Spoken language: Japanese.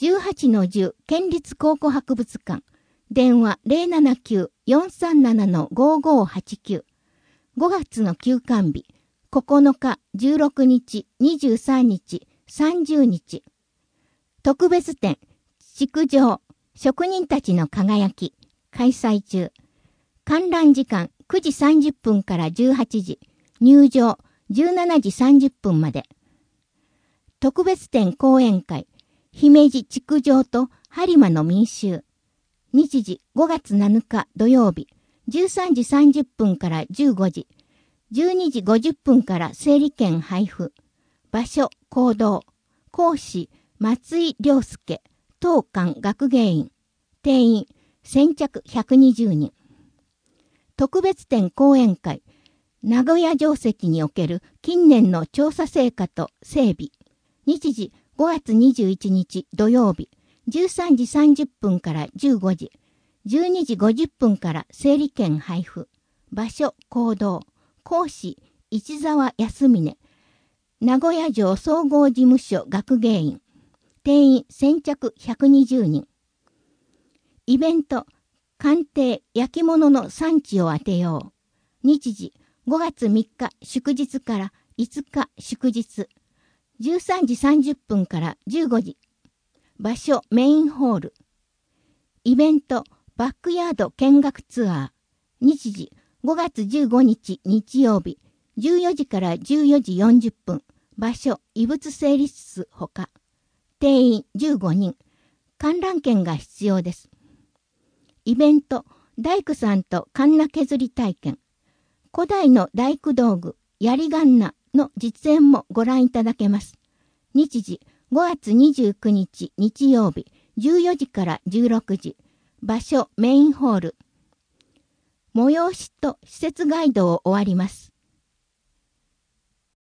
18-10県立考古博物館。電話079-437-5589。5月の休館日。9日、16日、23日、30日。特別展、築城、職人たちの輝き、開催中。観覧時間9時30分から18時。入場17時30分まで。特別展講演会、姫路築城と播磨の民衆。日時5月7日土曜日、13時30分から15時。12時50分から整理券配布。場所、講堂。講師、松井良介、当館学芸員。定員、先着120人。特別展講演会、名古屋城跡における近年の調査成果と整備。日時5月21日土曜日、13時30分から15時。12時50分から整理券配布。場所、講堂。講師、市沢康峰。名古屋城総合事務所学芸員。定員先着120人。イベント、鑑定焼き物の産地を当てよう。日時5月3日祝日から5日祝日。13時30分から15時。場所メインホール。イベント、バックヤード見学ツアー。日時5月15日日曜日。14時から14時40分。場所、異物整理室ほか。定員15人。観覧券が必要です。イベント、大工さんとカンナ削り体験。古代の大工道具、槍ガンナの実演もご覧いただけます。日時5月29日日曜日。14時から16時。場所、メインホール。催しと施設ガイドを終わります。